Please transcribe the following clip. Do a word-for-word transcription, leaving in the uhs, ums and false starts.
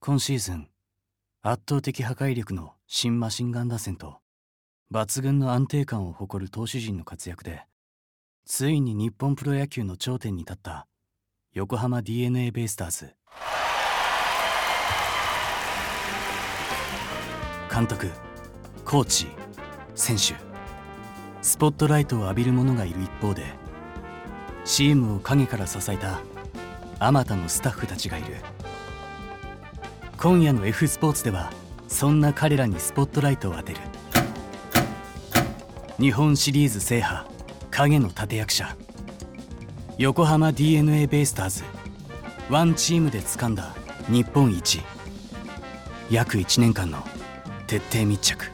今シーズン圧倒的破壊力の新マシンガン打線と抜群の安定感を誇る投手陣の活躍で、ついに日本プロ野球の頂点に立った横浜 ディーエヌエー ベイスターズ。監督、コーチ、選手、スポットライトを浴びる者がいる一方で、チームを陰から支えたあまたのスタッフたちがいる。今夜の F スポーツではそんな彼らにスポットライトを当てる。日本シリーズ制覇影の立役者、横浜 ディーエヌエー ベイスターズ。ワンチームで掴んだ日本一。約いちねんかんの徹底密着。